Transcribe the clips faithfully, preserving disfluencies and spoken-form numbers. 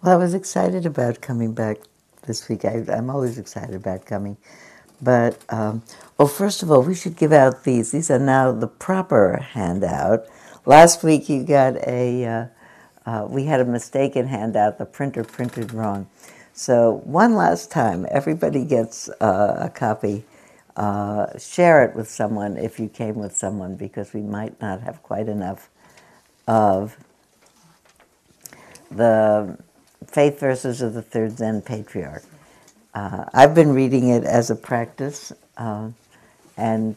Well, I was excited about coming back this week. I, I'm always excited about coming. But, um, well, first of all, we should give out these. These are now the proper handout. Last week you got a, uh, uh, we had a mistaken handout. The printer printed wrong. So one last time, everybody gets uh, a copy. Uh, share it with someone if you came with someone, because we might not have quite enough of the Faith Verses of the Third Zen Patriarch. Uh, I've been reading it as a practice uh, and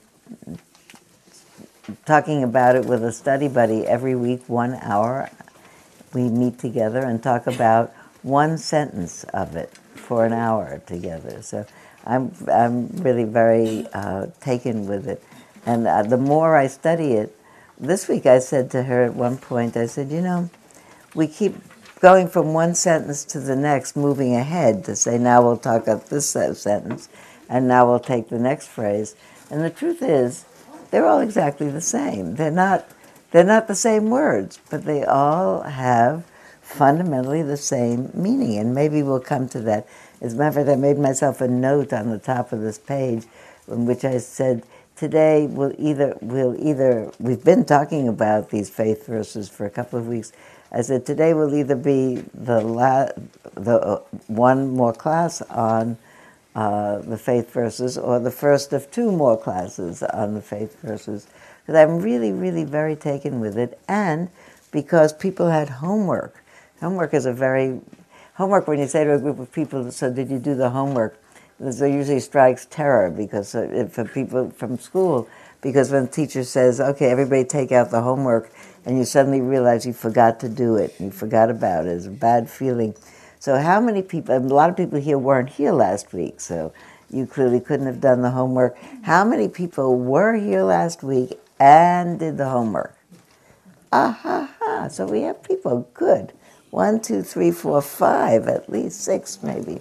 talking about it with a study buddy every week, one hour. We meet together and talk about one sentence of it for an hour together. So I'm I'm really very uh, taken with it. And uh, the more I study it, this week I said to her at one point, I said, you know, we keep going from one sentence to the next, moving ahead to say, now we'll talk about this sentence, and now we'll take the next phrase. And the truth is, they're all exactly the same. They're not, they're not the same words, but they all have fundamentally the same meaning. And maybe we'll come to that. As a matter of fact, I made myself a note on the top of this page in which I said, today we'll either, we'll either, we've been talking about these faith verses for a couple of weeks. I said, today will either be the la- the uh, one more class on uh, the faith verses, or the first of two more classes on the faith verses, because I'm really, really very taken with it, and because people had homework. Homework is a very, homework when you say to a group of people, so did you do the homework? It usually strikes terror, because uh, for people from school, because when the teacher says, okay, everybody take out the homework, and you suddenly realize you forgot to do it, you forgot about it. It's a bad feeling. So how many people, a lot of people here weren't here last week, so you clearly couldn't have done the homework. How many people were here last week and did the homework? Ah, ha, ha. So we have people, good. One, two, three, four, five, at least six maybe.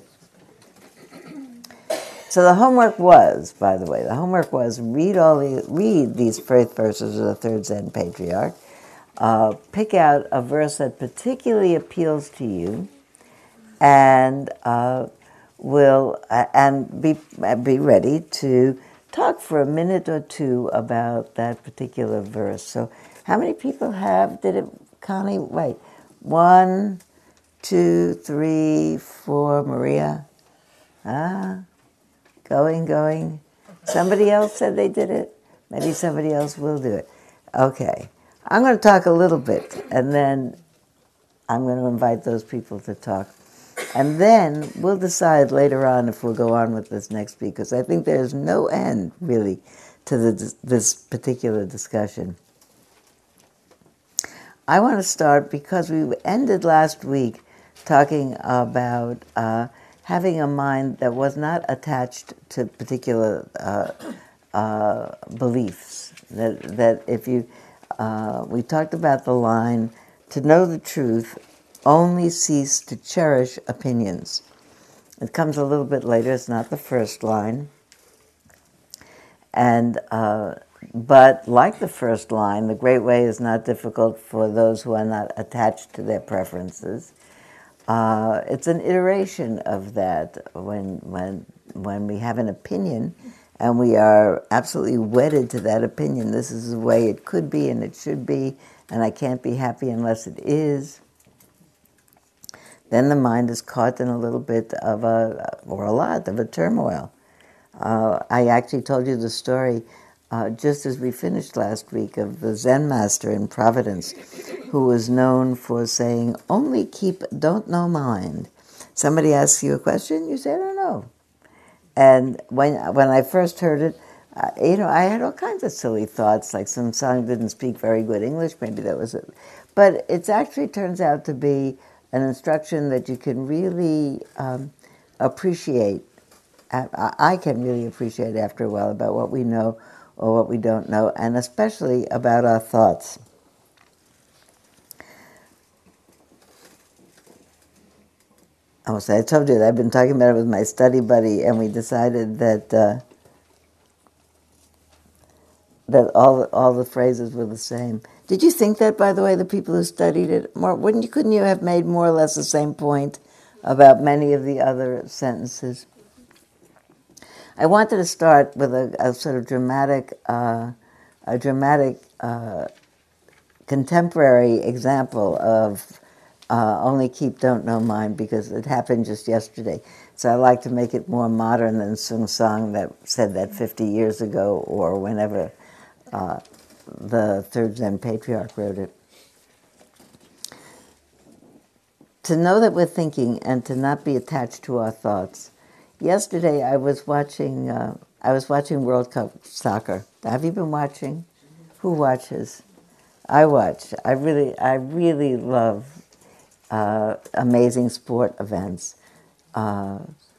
So the homework was, by the way, the homework was read all the, read these faith verses of the Third Zen Patriarch, Uh, pick out a verse that particularly appeals to you, and uh, will uh, and be be ready to talk for a minute or two about that particular verse. So, how many people have? Did it, Connie? Wait, one, two, three, four. Maria, ah, going, going. Somebody else said they did it. Maybe somebody else will do it. Okay. I'm going to talk a little bit, and then I'm going to invite those people to talk. And then we'll decide later on if we'll go on with this next week, because I think there's no end, really, to the, this particular discussion. I want to start because we ended last week talking about uh, having a mind that was not attached to particular uh, uh, beliefs. That, that if you... Uh, we talked about the line, to know the truth, only cease to cherish opinions. It comes a little bit later, it's not the first line. And uh, but like the first line, the great way is not difficult for those who are not attached to their preferences. Uh, it's an iteration of that. When when when we have an opinion, and we are absolutely wedded to that opinion, this is the way it could be and it should be, and I can't be happy unless it is, then the mind is caught in a little bit of a, or a lot of a turmoil. Uh, I actually told you the story uh, just as we finished last week of the Zen master in Providence, who was known for saying, only keep don't know mind. Somebody asks you a question, you say, I don't know. And when when I first heard it, uh, you know, I had all kinds of silly thoughts, like some song didn't speak very good English, maybe that was it. But it actually turns out to be an instruction that you can really um, appreciate. I, I can really appreciate after a while about what we know or what we don't know, and especially about our thoughts. Oh, so I told you that I've been talking about it with my study buddy, and we decided that uh, that all all the phrases were the same. Did you think that, by the way, the people who studied it? More, wouldn't you, couldn't you have made more or less the same point about many of the other sentences? I wanted to start with a, a sort of dramatic, uh, a dramatic uh, contemporary example of uh, Only Keep Don't Know Mine, because it happened just yesterday. So I like to make it more modern than Sung Song that said that fifty years ago or whenever uh, the third Zen patriarch wrote it. To know that we're thinking and to not be attached to our thoughts. Yesterday I was watching uh, I was watching World Cup soccer. Have you been watching? Who watches? I watch. I really I really love uh, amazing sport events. Uh,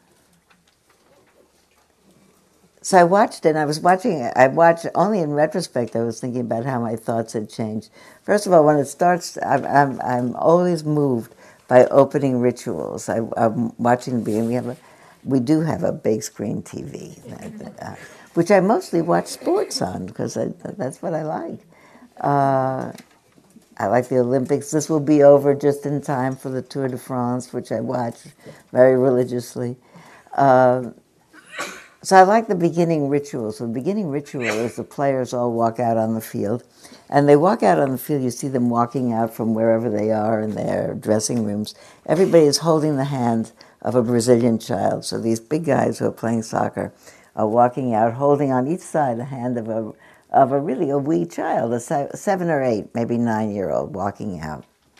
so I watched it, and I was watching it. I watched only in retrospect. I was thinking about how my thoughts had changed. First of all, when it starts, I'm I'm, I'm always moved by opening rituals. I, I'm watching the beginning. We have a, we do have a big screen T V, uh, which I mostly watch sports on because that's what I like. Uh, I like the Olympics. This will be over just in time for the Tour de France, which I watch very religiously. Uh, so I like the beginning ritual. So the beginning ritual is the players all walk out on the field. And they walk out on the field, you see them walking out from wherever they are in their dressing rooms. Everybody is holding the hand of a Brazilian child. So these big guys who are playing soccer are walking out, holding on each side the hand of a of a really a wee child, a seven or eight, maybe nine-year-old walking out.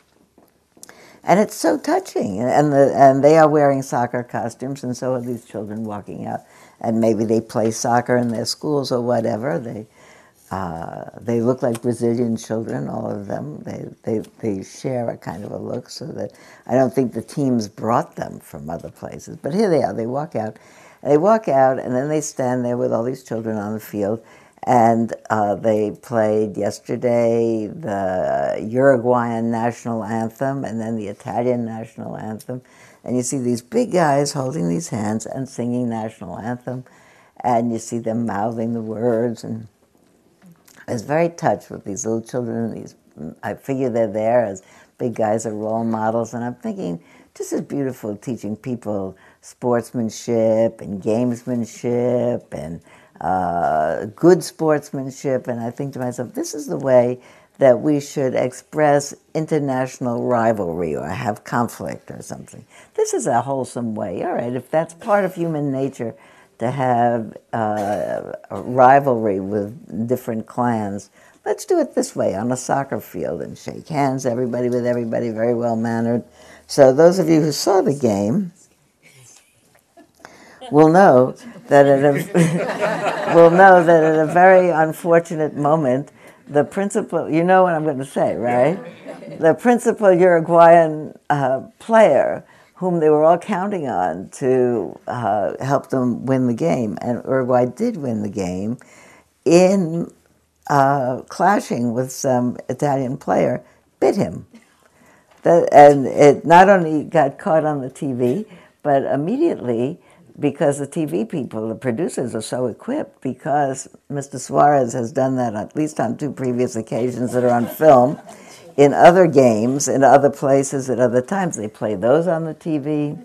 And it's so touching. And the and they are wearing soccer costumes, and so are these children walking out. And maybe they play soccer in their schools or whatever. They uh, they look like Brazilian children, all of them. They, they they share a kind of a look, so that I don't think the teams brought them from other places. But here they are. They walk out. They walk out, and then they stand there with all these children on the field. And uh, they played yesterday the Uruguayan national anthem and then the Italian national anthem. And you see these big guys holding these hands and singing national anthem. And you see them mouthing the words. And I was very touched with these little children. These, I figure they're there as big guys are role models. And I'm thinking, this is beautiful, teaching people sportsmanship and gamesmanship and Uh, good sportsmanship, and I think to myself, this is the way that we should express international rivalry or have conflict or something. This is a wholesome way. All right, if that's part of human nature to have uh, a rivalry with different clans, let's do it this way on a soccer field and shake hands, everybody with everybody, very well mannered. So those of you who saw the game will know that at a will know that at a very unfortunate moment, the principal, you know what I'm going to say, right? The principal Uruguayan uh, player, whom they were all counting on to uh, help them win the game, and Uruguay did win the game, in uh, clashing with some Italian player, bit him. That, and it not only got caught on the T V, but immediately, because the T V people, the producers, are so equipped, because Mister Suarez has done that at least on two previous occasions that are on film, in other games, in other places, at other times. They play those on the T V.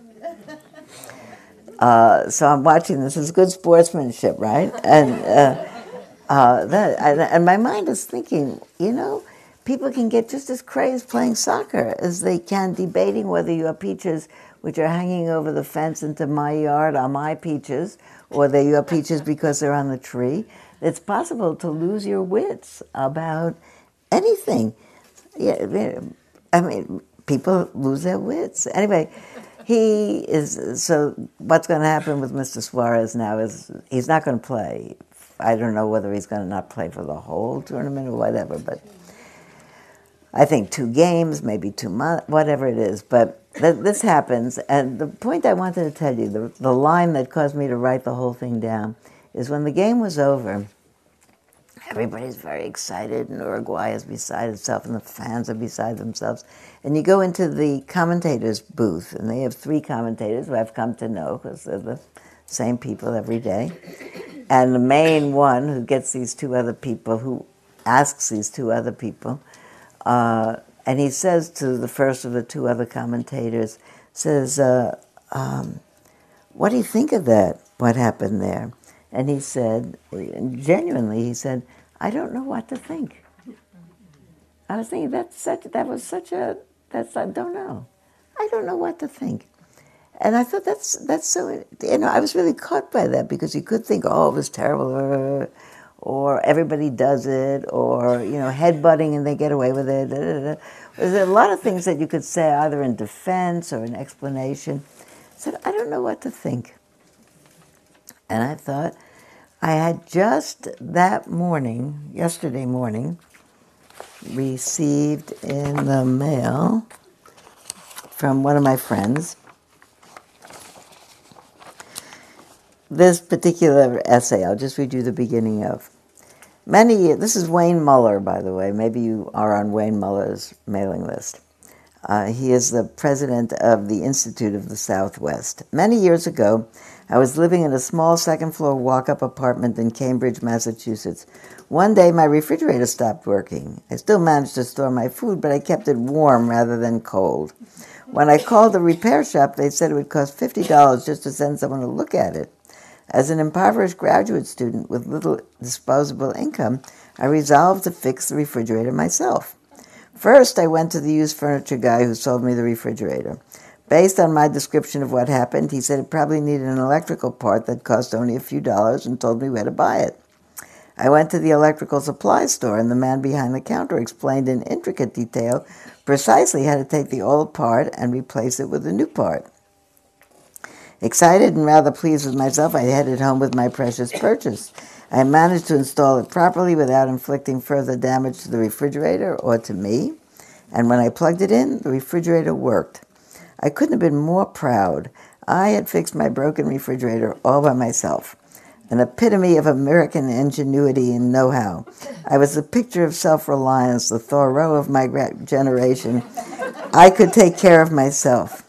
Uh, so I'm watching this. It's good sportsmanship, right? And uh, uh, that, and, and my mind is thinking, you know, people can get just as crazed playing soccer as they can debating whether your peaches, which are hanging over the fence into my yard, are my peaches, or they're your peaches because they're on the tree. It's possible to lose your wits about anything. Yeah, I mean, people lose their wits. Anyway, he is, so what's going to happen with Mister Suarez now is he's not going to play. I don't know whether he's going to not play for the whole tournament or whatever, but I think two games, maybe two months, whatever it is. But th- this happens, and the point I wanted to tell you, the, the line that caused me to write the whole thing down, is when the game was over, everybody's very excited, and Uruguay is beside itself, and the fans are beside themselves. And you go into the commentators' booth, and they have three commentators who I've come to know, because they're the same people every day. And the main one, who gets these two other people who asks these two other people, uh, and he says to the first of the two other commentators, says, uh, um, what do you think of that, what happened there? And he said, genuinely, he said, I don't know what to think. I was thinking, that's such, that was such a, that's, I don't know. I don't know what to think. And I thought, that's that's so, you know, I was really caught by that, because you could think, oh, it was terrible, or, or everybody does it, or, you know, headbutting and they get away with it. Da, da, da. There's a lot of things that you could say either in defense or in explanation. I said, I don't know what to think. And I thought, I had just that morning, yesterday morning, received in the mail from one of my friends this particular essay. I'll just read you the beginning of. Many, this is Wayne Muller, by the way. Maybe you are on Wayne Muller's mailing list. Uh, he is the president of the Institute of the Southwest. Many years ago, I was living in a small second-floor walk-up apartment in Cambridge, Massachusetts. One day, my refrigerator stopped working. I still managed to store my food, but I kept it warm rather than cold. When I called the repair shop, they said it would cost fifty dollars just to send someone to look at it. As an impoverished graduate student with little disposable income, I resolved to fix the refrigerator myself. First, I went to the used furniture guy who sold me the refrigerator. Based on my description of what happened, he said it probably needed an electrical part that cost only a few dollars and told me where to buy it. I went to the electrical supply store, and the man behind the counter explained in intricate detail precisely how to take the old part and replace it with a new part. Excited and rather pleased with myself, I headed home with my precious purchase. I managed to install it properly without inflicting further damage to the refrigerator or to me, and when I plugged it in, the refrigerator worked. I couldn't have been more proud. I had fixed my broken refrigerator all by myself, an epitome of American ingenuity and know-how. I was the picture of self-reliance, the Thoreau of my generation. I could take care of myself.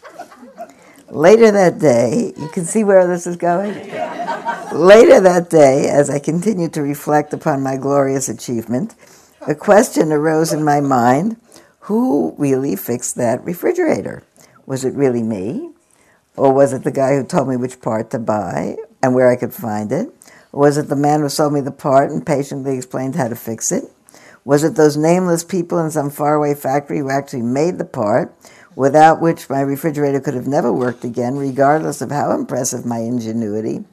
Later that day, you can see where this is going? Later that day, as I continued to reflect upon my glorious achievement, a question arose in my mind: who really fixed that refrigerator? Was it really me? Or was it the guy who told me which part to buy and where I could find it? Or was it the man who sold me the part and patiently explained how to fix it? Was it those nameless people in some faraway factory who actually made the part, without which my refrigerator could have never worked again, regardless of how impressive my ingenuity?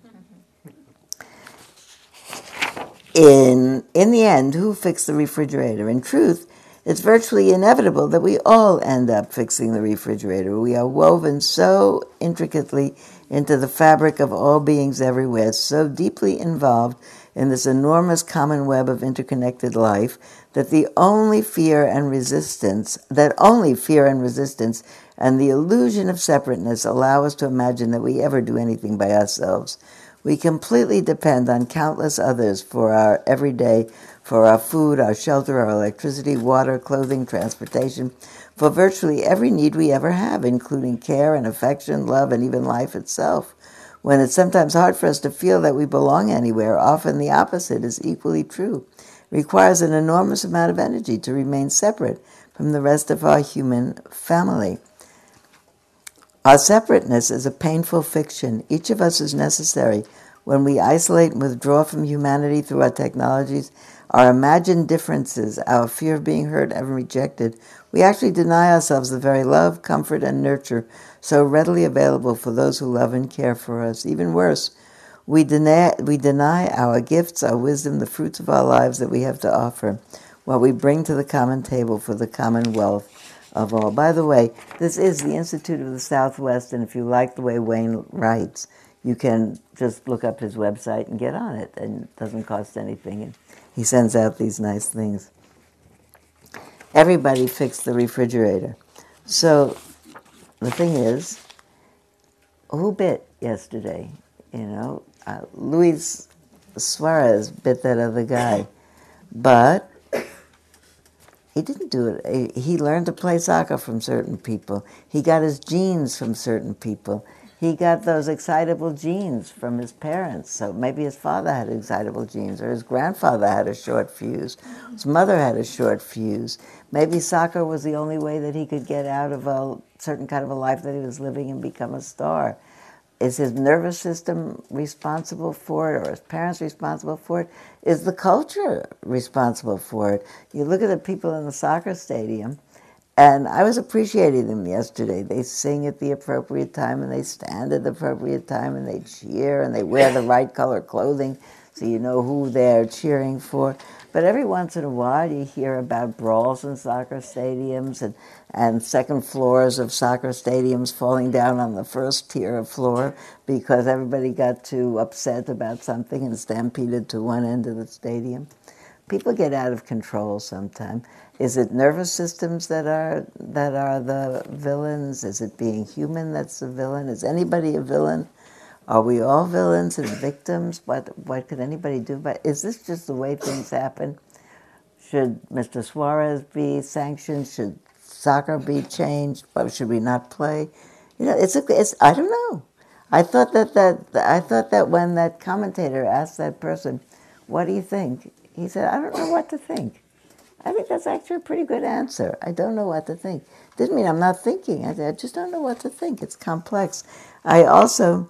In, in the end, who fixed the refrigerator? In truth, it's virtually inevitable that we all end up fixing the refrigerator. We are woven so intricately into the fabric of all beings everywhere, so deeply involved in this enormous common web of interconnected life, that the only fear and resistance, that only fear and resistance and the illusion of separateness allow us to imagine that we ever do anything by ourselves. We completely depend on countless others for our everyday, for our food, our shelter, our electricity, water, clothing, transportation, for virtually every need we ever have, including care and affection, love, and even life itself. When it's sometimes hard for us to feel that we belong anywhere, often the opposite is equally true. It requires an enormous amount of energy to remain separate from the rest of our human family. Our separateness is a painful fiction. Each of us is necessary. When we isolate and withdraw from humanity through our technologies, our imagined differences, our fear of being hurt and rejected, we actually deny ourselves the very love, comfort, and nurture so readily available for those who love and care for us. Even worse, we deny, we deny our gifts, our wisdom, the fruits of our lives that we have to offer, what we bring to the common table for the commonwealth of all. By the way, this is the Institute of the Southwest, and if you like the way Wayne writes, you can just look up his website and get on it, and it doesn't cost anything. And he sends out these nice things. Everybody fixed the refrigerator. So the thing is, who bit yesterday? You know, uh, Luis Suarez bit that other guy, but he didn't do it. He learned to play soccer from certain people. He got his genes from certain people. he got those excitable genes from his parents. So maybe his father had excitable genes, or his grandfather had a short fuse. His mother had a short fuse. Maybe soccer was the only way that he could get out of a certain kind of a life that he was living and become a star. Is his nervous system responsible for it, or his parents responsible for it? Is the culture responsible for it? You look at the people in the soccer stadium, and I was appreciating them yesterday. They sing at the appropriate time, and they stand at the appropriate time, and they cheer, and they wear the right color clothing so you know who they're cheering for. But every once in a while you hear about brawls in soccer stadiums and, and second floors of soccer stadiums falling down on the first tier of floor because everybody got too upset about something and stampeded to one end of the stadium. People get out of control sometimes. Is it nervous systems that are that are the villains? Is it being human that's the villain? Is anybody a villain? Are we all villains and victims? What what could anybody do about it? Is this just the way things happen? Should Mister Suarez be sanctioned? Should soccer be changed? Or should we not play? You know, it's a, it's I don't know. I thought that, that I thought that when that commentator asked that person, "What do you think?" he said, "I don't know what to think." I think that's actually a pretty good answer. I don't know what to think. Doesn't mean I'm not thinking. I, I just don't know what to think. It's complex. I also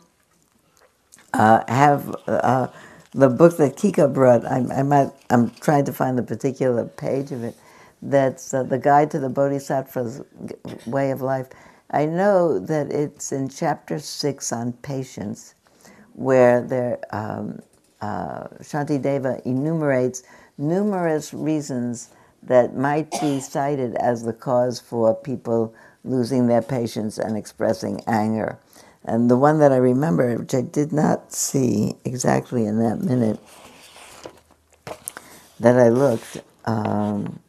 uh, have uh, the book that Kika brought. I, I might, I'm trying to find the particular page of it. That's uh, the Guide to the Bodhisattva's Way of Life. I know that it's in chapter six on patience, where there um, uh, Shantideva enumerates numerous reasons that might be cited as the cause for people losing their patience and expressing anger. And the one that I remember, which I did not see exactly in that minute that I looked, um,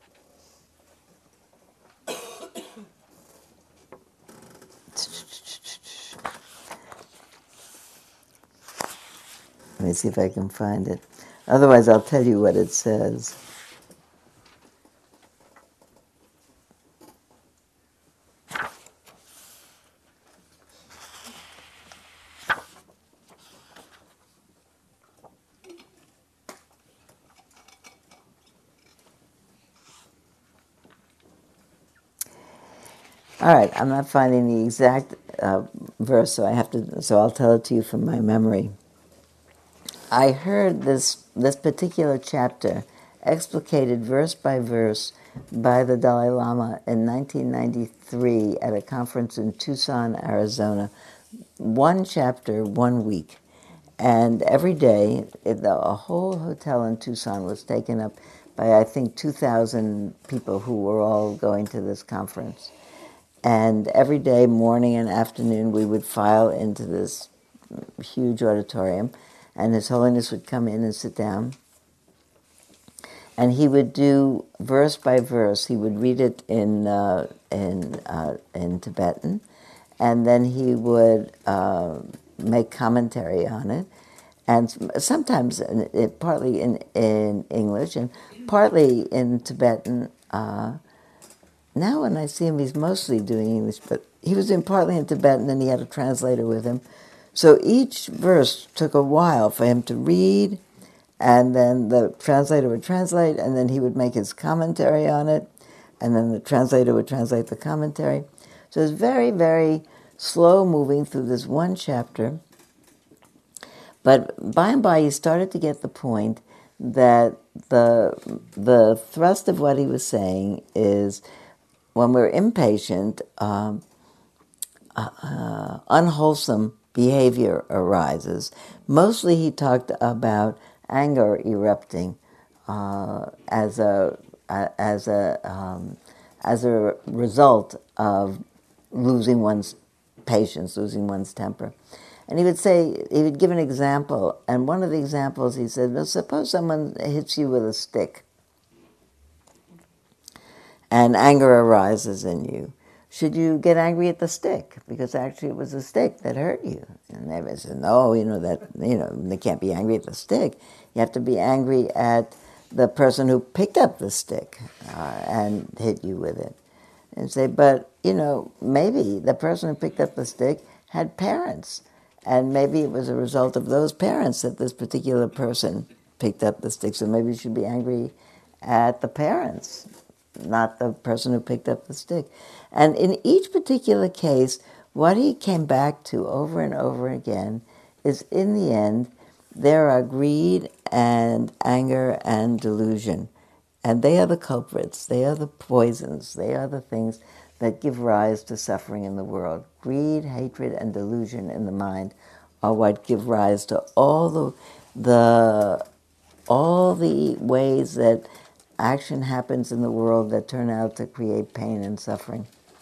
let me see if I can find it. Otherwise, I'll tell you what it says. All right, I'm not finding the exact uh, verse, so I have to. So I'll tell it to you from my memory. I heard this this particular chapter explicated verse by verse by the Dalai Lama in nineteen ninety-three at a conference in Tucson, Arizona. One chapter, one week, and every day, it, the, a whole hotel in Tucson was taken up by I think two thousand people who were all going to this conference. And every day, morning and afternoon, we would file into this huge auditorium, and His Holiness would come in and sit down. And he would do verse by verse. He would read it in uh, in uh, in Tibetan, and then he would uh, make commentary on it, and sometimes it, partly in in English and partly in Tibetan. Uh, Now when I see him, he's mostly doing English, but he was in partly in Tibetan, and he had a translator with him. So each verse took a while for him to read, and then the translator would translate, and then he would make his commentary on it, and then the translator would translate the commentary. So it was very, very slow moving through this one chapter. But by and by, he started to get the point that the the thrust of what he was saying is, when we're impatient, um, uh, unwholesome behavior arises. Mostly he talked about anger erupting uh, as a as a um, as a result of losing one's patience, losing one's temper. And he would say, he would give an example, and one of the examples he said, well, suppose someone hits you with a stick, and anger arises in you. Should you get angry at the stick? Because actually it was the stick that hurt you. And they would say, no, you know, that, you know, they can't be angry at the stick. You have to be angry at the person who picked up the stick uh, and hit you with it. And say, but, you know, maybe the person who picked up the stick had parents. And maybe it was a result of those parents that this particular person picked up the stick. So maybe you should be angry at the parents, not the person who picked up the stick. And in each particular case, what he came back to over and over again is, in the end, there are greed and anger and delusion. And they are the culprits. They are the poisons. They are the things that give rise to suffering in the world. Greed, hatred, and delusion in the mind are what give rise to all the, the, all the ways that action happens in the world that turn out to create pain and suffering.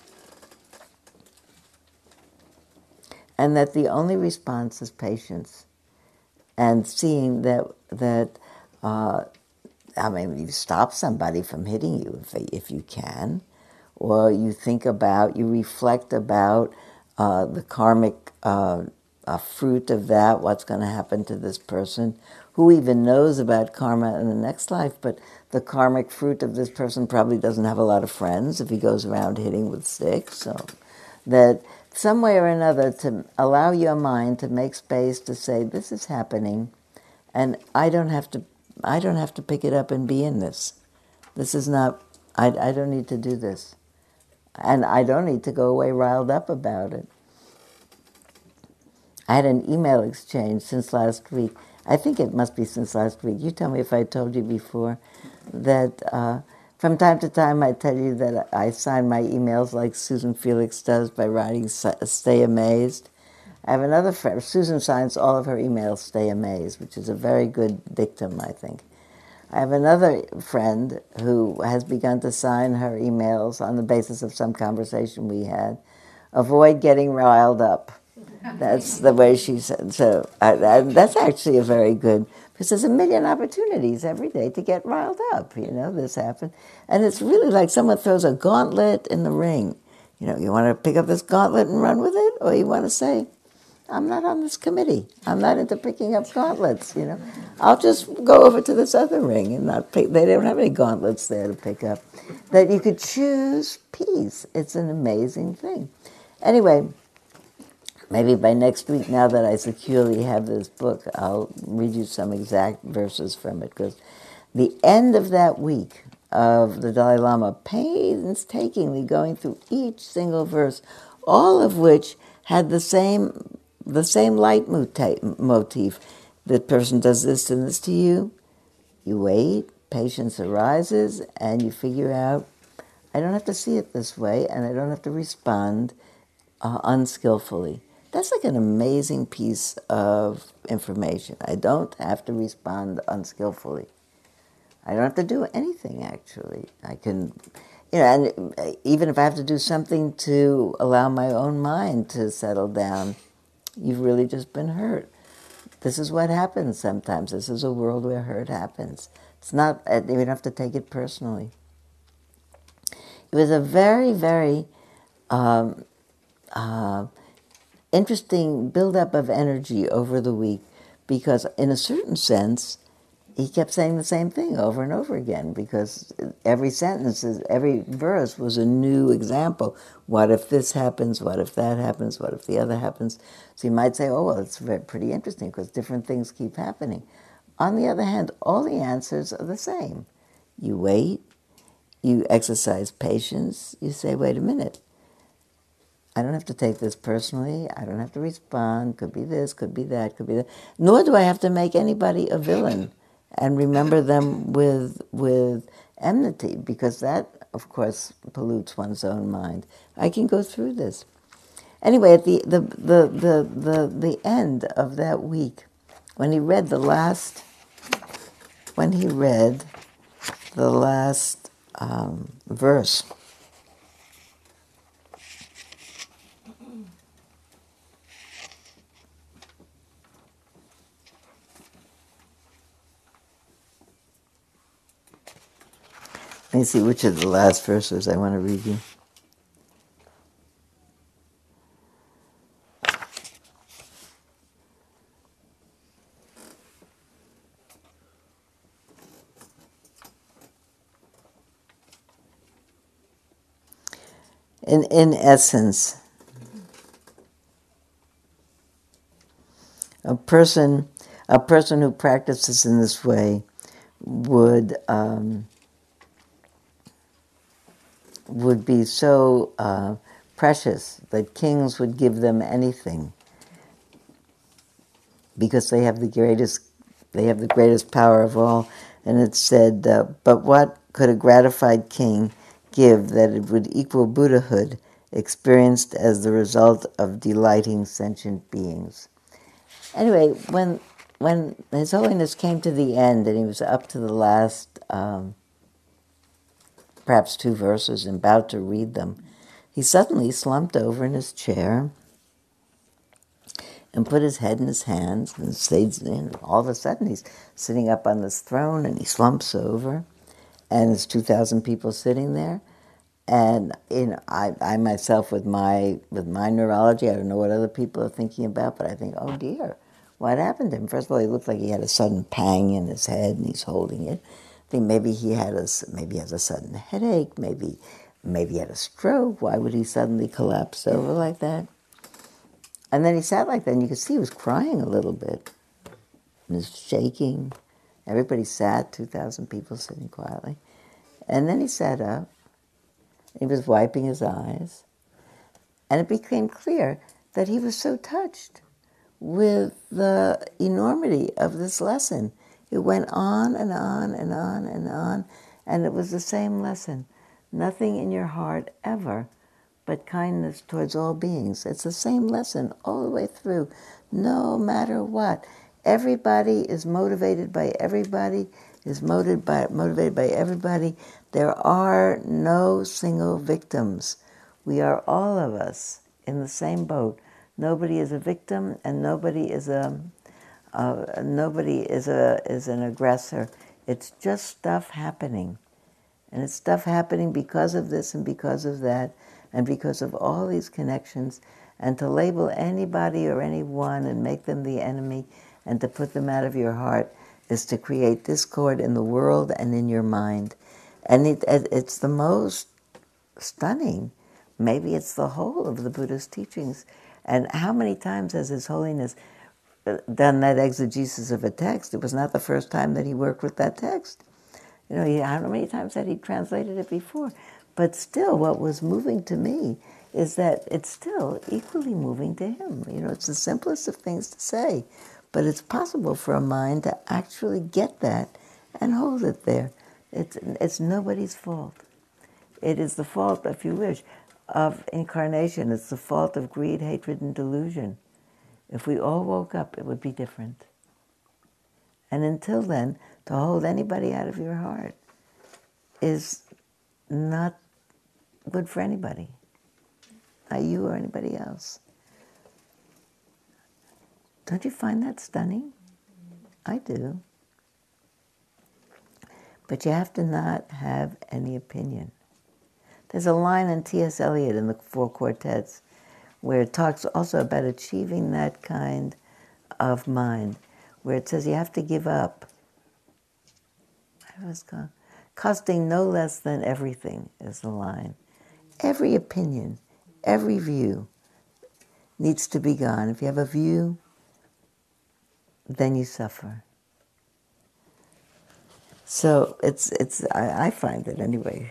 And that the only response is patience. And seeing that, that uh, I mean, you stop somebody from hitting you if, if you can, or you think about, you reflect about uh, the karmic uh, uh, fruit of that, what's going to happen to this person. Who even knows about karma in the next life? But the karmic fruit of this person probably doesn't have a lot of friends if he goes around hitting with sticks. So that some way or another, to allow your mind to make space to say, this is happening, and I don't have to I don't have to pick it up and be in this. This is not, I, I don't need to do this. And I don't need to go away riled up about it. I had an email exchange since last week. I think it must be since last week. You tell me if I told you before that uh, from time to time I tell you that I sign my emails like Susan Felix does by writing Stay Amazed. I have another friend, Susan signs all of her emails Stay Amazed, which is a very good dictum, I think. I have another friend who has begun to sign her emails on the basis of some conversation we had. Avoid getting riled up. That's the way she said. So I, I, that's actually a very good, because there's a million opportunities every day to get riled up. You know, this happened. And it's really like someone throws a gauntlet in the ring. You know, you want to pick up this gauntlet and run with it, or you want to say, I'm not on this committee. I'm not into picking up gauntlets, you know. I'll just go over to this other ring and not pick. They don't have any gauntlets there to pick up. That you could choose peace. It's an amazing thing. Anyway, maybe by next week, now that I securely have this book, I'll read you some exact verses from it, because the end of that week of the Dalai Lama, painstakingly going through each single verse, all of which had the same the same light motif. The person does this and this to you, you wait, patience arises, and you figure out, I don't have to see it this way, and I don't have to respond uh, unskillfully. That's like an amazing piece of information. I don't have to respond unskillfully. I don't have to do anything, actually. I can, you know, and even if I have to do something to allow my own mind to settle down, you've really just been hurt. This is what happens sometimes. This is a world where hurt happens. It's not, you don't have to take it personally. It was a very, very um, uh, interesting buildup of energy over the week, because in a certain sense, he kept saying the same thing over and over again, because every sentence, is, every verse was a new example. What if this happens? What if that happens? What if the other happens? So you might say, oh, well, it's very, pretty interesting because different things keep happening. On the other hand, all the answers are the same. You wait, you exercise patience, you say, wait a minute, I don't have to take this personally, I don't have to respond, could be this, could be that, could be that, nor do I have to make anybody a villain and remember them with with enmity, because that, of course, pollutes one's own mind. I can go through this. Anyway, at the the the the the, the end of that week, when he read the last, when he read the last um, verse, let me see which of the last verses I want to read you. In in essence, A person, a person who practices in this way would um, would be so uh, precious that kings would give them anything because they have the greatest they have the greatest power of all. And it said, uh, but what could a gratified king give that it would equal Buddhahood, experienced as the result of delighting sentient beings? Anyway, when when His Holiness came to the end and he was up to the last, um, perhaps two verses, and about to read them, he suddenly slumped over in his chair and put his head in his hands and stayed, and all of a sudden he's sitting up on this throne and he slumps over and there's two thousand people sitting there. And you know, I, I myself with my with my neurology, I don't know what other people are thinking about, but I think, oh dear, what happened to him? First of all, he looked like he had a sudden pang in his head, and he's holding it. I think maybe he had a maybe he has a sudden headache, maybe maybe he had a stroke. Why would he suddenly collapse over like that? And then he sat like that, and you could see he was crying a little bit. He was shaking. Everybody sat, two thousand people sitting quietly. And then he sat up. He was wiping his eyes. And it became clear that he was so touched with the enormity of this lesson. It went on and on and on and on, and it was the same lesson. Nothing in your heart ever but kindness towards all beings. It's the same lesson all the way through, no matter what. Everybody is motivated by everybody, is motivated by, motivated by everybody. There are no single victims. We are all of us in the same boat. Nobody is a victim, and nobody is a uh, nobody is a is an aggressor. It's just stuff happening, and it's stuff happening because of this and because of that, and because of all these connections. And to label anybody or anyone and make them the enemy and to put them out of your heart is to create discord in the world and in your mind. And it, it's the most stunning. Maybe it's the whole of the Buddha's teachings. And how many times has His Holiness done that exegesis of a text? It was not the first time that he worked with that text. You know, he, how many times had he translated it before? But still, what was moving to me is that it's still equally moving to him. You know, it's the simplest of things to say, but it's possible for a mind to actually get that and hold it there. It's, it's nobody's fault. It is the fault, if you wish, of incarnation. It's the fault of greed, hatred, and delusion. If we all woke up, it would be different. And until then, to hold anybody out of your heart is not good for anybody, not you or anybody else. Don't you find that stunning? I do. But you have to not have any opinion. There's a line in T S Eliot in the Four Quartets where it talks also about achieving that kind of mind, where it says you have to give up. I was called, costing no less than everything is the line. Every opinion, every view needs to be gone. If you have a view, then you suffer. So it's it's I, I find it anyway.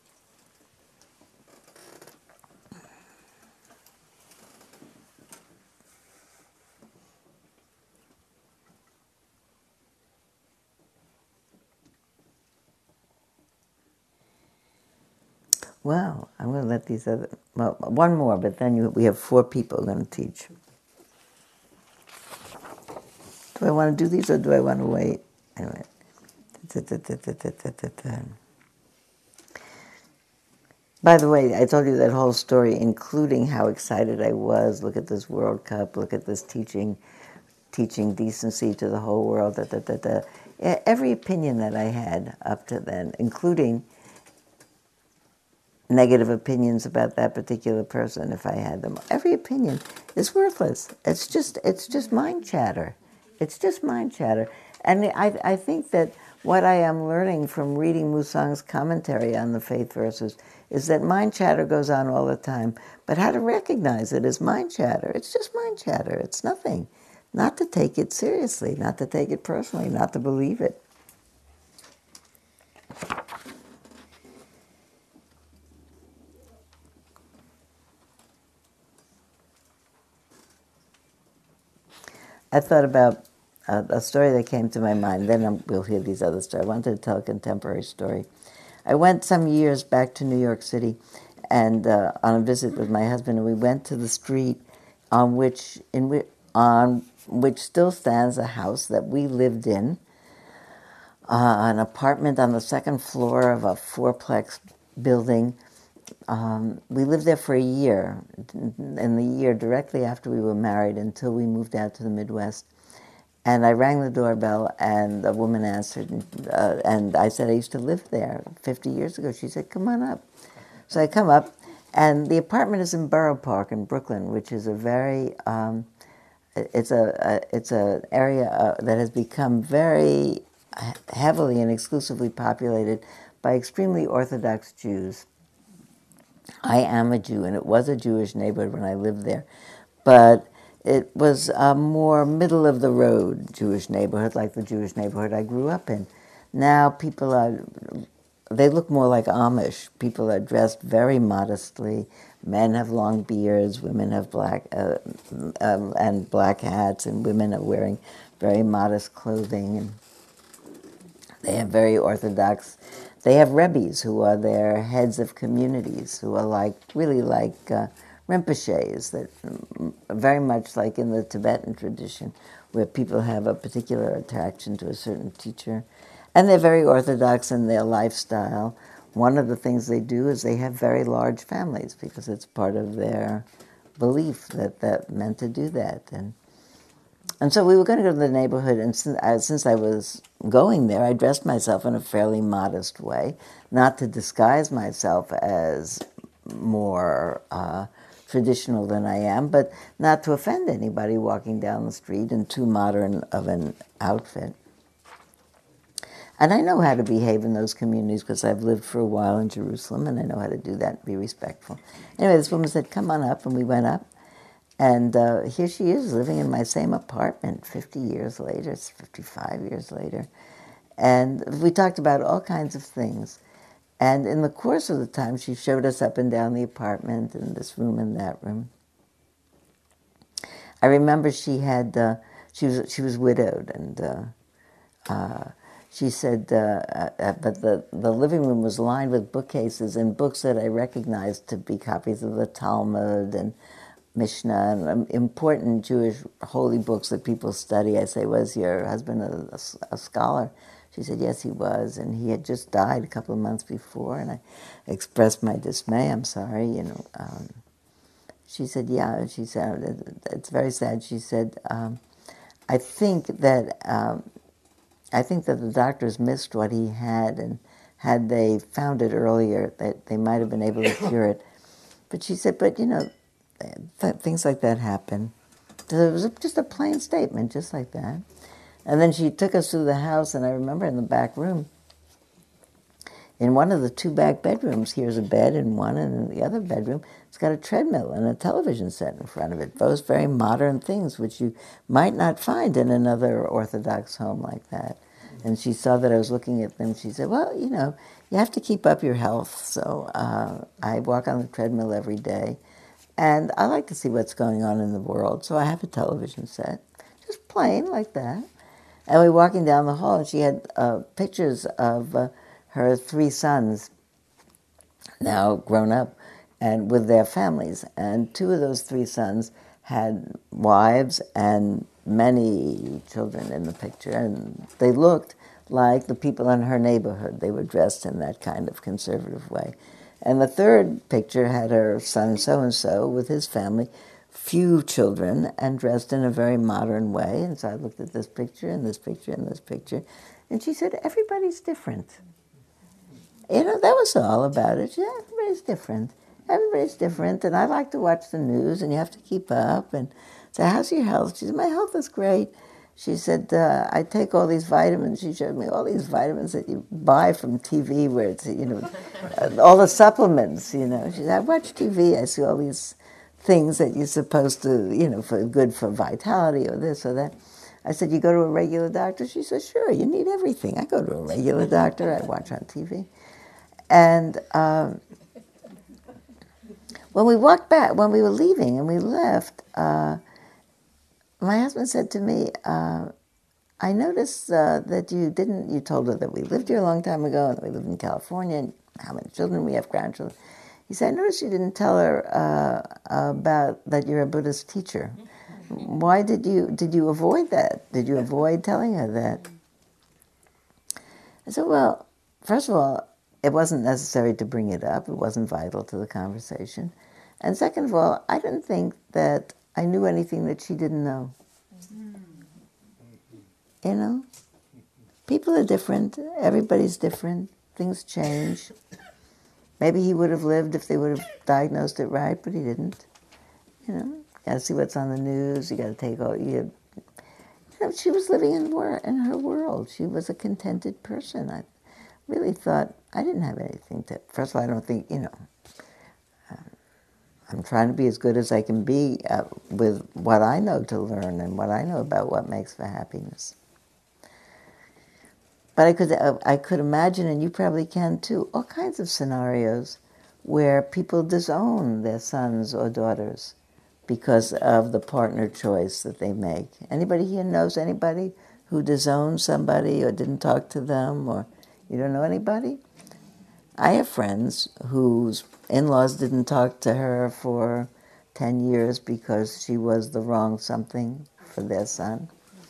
Well, I'm going to let these other, well, one more, but then you, we have four people going to teach. Do I want to do these or do I want to wait? Anyway. By the way, I told you that whole story, including how excited I was. Look at this World Cup. Look at this teaching, teaching decency to the whole world. Da, da, da, da. Every opinion that I had up to then, including negative opinions about that particular person, if I had them. Every opinion is worthless. It's just it's just mind chatter. It's just mind chatter. And I I think that what I am learning from reading Musang's commentary on the faith verses is that mind chatter goes on all the time. But how to recognize it as mind chatter? It's just mind chatter. It's nothing. not to take it seriously, not to take it personally, not to believe it. I thought about a, a story that came to my mind. Then I'm, we'll hear these other stories. I wanted to tell a contemporary story. I went some years back to New York City, and uh, on a visit with my husband, and we went to the street on which in which, on which still stands a house that we lived in, uh, an apartment on the second floor of a fourplex building. Um, we lived there for a year, in the year directly after we were married, until we moved out to the Midwest. And I rang the doorbell, and a woman answered, uh, and I said I used to live there fifty years ago. She said, "Come on up." So I come up, and the apartment is in Borough Park in Brooklyn, which is a very, um, it's a, a it's an area uh, that has become very heavily and exclusively populated by extremely Orthodox Jews. I am a Jew, and it was a Jewish neighborhood when I lived there, but it was a more middle-of-the-road Jewish neighborhood, like the Jewish neighborhood I grew up in. Now people are, they look more like Amish. People are dressed very modestly. Men have long beards, women have black, uh, um, and black hats, and women are wearing very modest clothing, and they have very Orthodox. They have rebbes who are their heads of communities, who are like, really like uh, Rinpoches, that very much like in the Tibetan tradition, where people have a particular attraction to a certain teacher. And they're very Orthodox in their lifestyle. One of the things they do is they have very large families, because it's part of their belief that that meant to do that. And And so we were going to go to the neighborhood, and since I, since I was going there, I dressed myself in a fairly modest way, not to disguise myself as more uh, traditional than I am, but not to offend anybody walking down the street in too modern of an outfit. And I know how to behave in those communities because I've lived for a while in Jerusalem, and I know how to do that and be respectful. Anyway, this woman said, "Come on up," and we went up. And uh, here she is, living in my same apartment fifty years later, it's fifty-five years later. And we talked about all kinds of things. And in the course of the time, she showed us up and down the apartment, and this room and that room. I remember she had, uh, she was she was widowed, and uh, uh, she said, uh, uh, but the, the living room was lined with bookcases and books that I recognized to be copies of the Talmud and Mishnah and um, important Jewish holy books that people study. I say, "Was your husband a, a, a scholar?" She said, "Yes, he was, and he had just died a couple of months before." And I expressed my dismay. "I'm sorry, you know." Um, she said, "Yeah." She said, "It's very sad." She said, um, "I think that um, I think that the doctors missed what he had, and had they found it earlier, that they might have been able to cure it." But she said, "But you know, Th- things like that happen." So it was just a plain statement, just like that. And then she took us through the house, and I remember in the back room, in one of the two back bedrooms, here's a bed in one, and in the other bedroom, it's got a treadmill and a television set in front of it. Those very modern things which you might not find in another Orthodox home like that. And she saw that I was looking at them. She said, "Well, you know, you have to keep up your health." So uh, I walk on the treadmill every day. And I like to see what's going on in the world, so I have a television set, just plain like that. And we were walking down the hall, and she had uh, pictures of uh, her three sons, now grown up, and with their families. And two of those three sons had wives and many children in the picture, and they looked like the people in her neighborhood. They were dressed in that kind of conservative way. And the third picture had her son so-and-so with his family, few children, and dressed in a very modern way. And so I looked at this picture and this picture and this picture. And she said, "Everybody's different." You know, that was all about it. Yeah, everybody's different. Everybody's different. And I like to watch the news, and you have to keep up. And so, "How's your health?" She said, "My health is great." She said, uh, "I take all these vitamins." She showed me all these vitamins that you buy from T V, where it's, you know, all the supplements, you know. She said, "I watch T V, I see all these things that you're supposed to, you know, for good for vitality or this or that. I said, you go to a regular doctor? She said, sure, you need everything. I go to a regular doctor. I watch on T V. And um, when we walked back, when we were leaving and we left, uh, my husband said to me, uh, I noticed uh, that you didn't, you told her that we lived here a long time ago and that we lived in California and how many children we have, grandchildren. He said, I noticed you didn't tell her uh, about that you're a Buddhist teacher. Why did you did you avoid that? Did you avoid telling her that? I said, well, first of all, it wasn't necessary to bring it up. It wasn't vital to the conversation. And second of all, I didn't think that I knew anything that she didn't know. You know? People are different. Everybody's different. Things change. Maybe he would have lived if they would have diagnosed it right, but he didn't. You know? You got to see what's on the news. You got to take all. You, you know, she was living in wor- in her world. She was a contented person. I really thought I didn't have anything to. First of all, I don't think you know. Uh, I'm trying to be as good as I can be uh, with what I know to learn and what I know about what makes for happiness. But I could uh, I could imagine, and you probably can too, all kinds of scenarios where people disown their sons or daughters because of the partner choice that they make. Anybody here knows anybody who disowned somebody or didn't talk to them, or you don't know anybody? I have friends whose in-laws didn't talk to her for ten years because she was the wrong something for their son.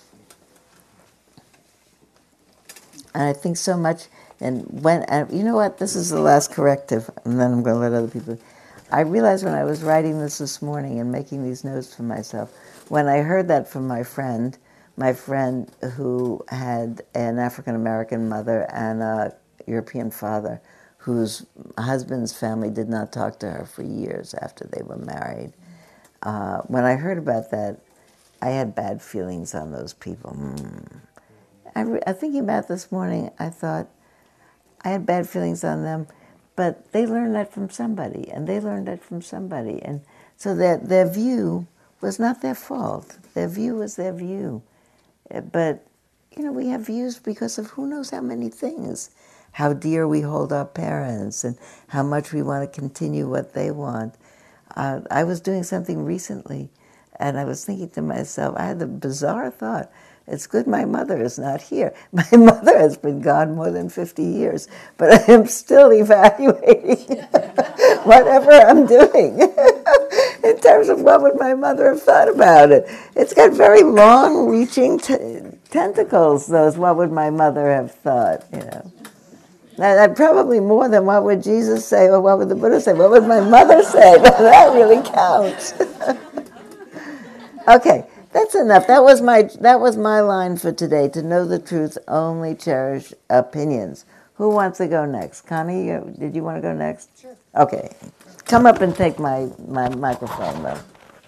And I think so much, and when, and you know what, this is the last corrective, and then I'm going to let other people. I realized when I was writing this this morning and making these notes for myself, when I heard that from my friend, my friend who had an African-American mother and a European father, whose husband's family did not talk to her for years after they were married. Uh, when I heard about that, I had bad feelings on those people. Mm. I, re- I thinking about this morning, I thought I had bad feelings on them, but they learned that from somebody, and they learned that from somebody, and so that their view was not their fault. Their view was their view. But, you know, we have views because of who knows how many things. How dear we hold our parents, and how much we want to continue what they want. Uh, I was doing something recently, and I was thinking to myself, I had the bizarre thought, it's good my mother is not here. My mother has been gone more than fifty years, but I am still evaluating whatever I'm doing in terms of what would my mother have thought about it. It's got very long-reaching t- tentacles, those what would my mother have thought, you know. Now, that probably more than what would Jesus say or what would the Buddha say. What would my mother say? That really counts. Okay. That's enough. That was my that was my line for today. To know the truth, only cherish opinions. Who wants to go next? Connie, you, did you want to go next? Sure. Okay. Come up and take my, my microphone, though.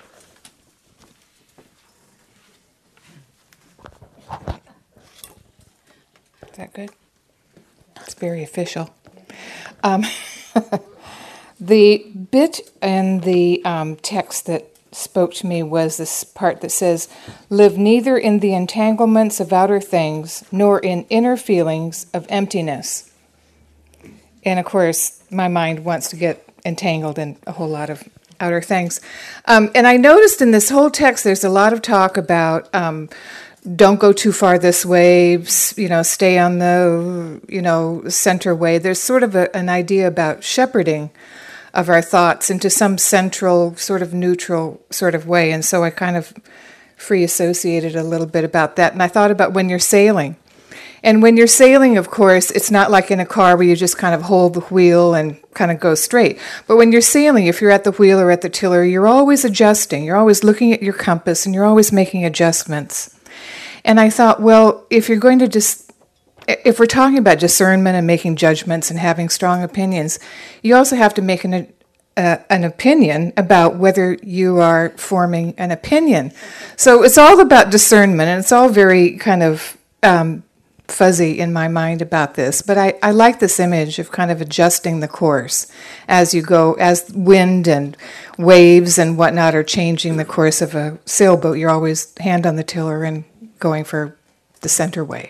Is that good? It's very official. Um, the bit in the um, text that spoke to me was this part that says, live neither in the entanglements of outer things nor in inner feelings of emptiness. And of course, my mind wants to get entangled in a whole lot of outer things. Um, and I noticed in this whole text, there's a lot of talk about um, don't go too far this way, you know, stay on the, you know, center way. There's sort of a, an idea about shepherding of our thoughts into some central, sort of neutral sort of way. And so I kind of free associated a little bit about that. And I thought about when you're sailing. And when you're sailing, of course, it's not like in a car where you just kind of hold the wheel and kind of go straight. But when you're sailing, if you're at the wheel or at the tiller, you're always adjusting. You're always looking at your compass and you're always making adjustments. And I thought, well, if you're going to just if we're talking about discernment and making judgments and having strong opinions, you also have to make an, uh, an opinion about whether you are forming an opinion. So it's all about discernment, and it's all very kind of um, fuzzy in my mind about this, but I, I like this image of kind of adjusting the course as you go, as wind and waves and whatnot are changing the course of a sailboat. You're always hand on the tiller and going for the center way.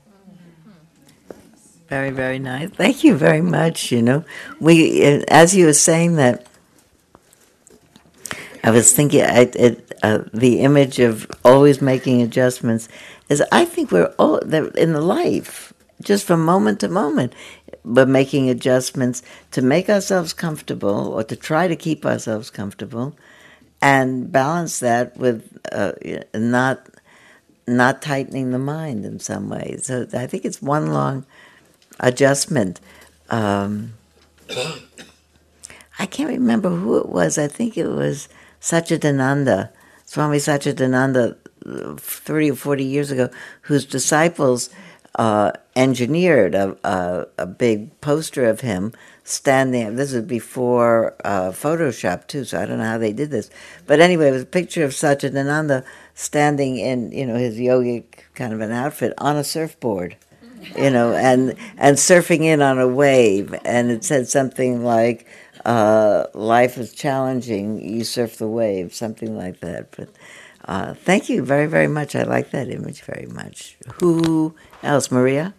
Very, very nice. Thank you very much. You know, we, as you were saying that, I was thinking I, it, uh, the image of always making adjustments is I think we're all in the life, just from moment to moment, but making adjustments to make ourselves comfortable or to try to keep ourselves comfortable and balance that with uh, not not tightening the mind in some ways. So I think it's one long adjustment. Um, I can't remember who it was. I think it was Satchidananda, Swami Satchidananda, thirty or forty years ago, whose disciples uh, engineered a, a, a big poster of him standing. This was before uh, Photoshop too, so I don't know how they did this. But anyway, it was a picture of Satchidananda standing in, you know, his yogic kind of an outfit on a surfboard, you know, and and surfing in on a wave, and it said something like, uh, "Life is challenging. You surf the wave," something like that. But uh, thank you very, very much. I like that image very much. Who else, Maria?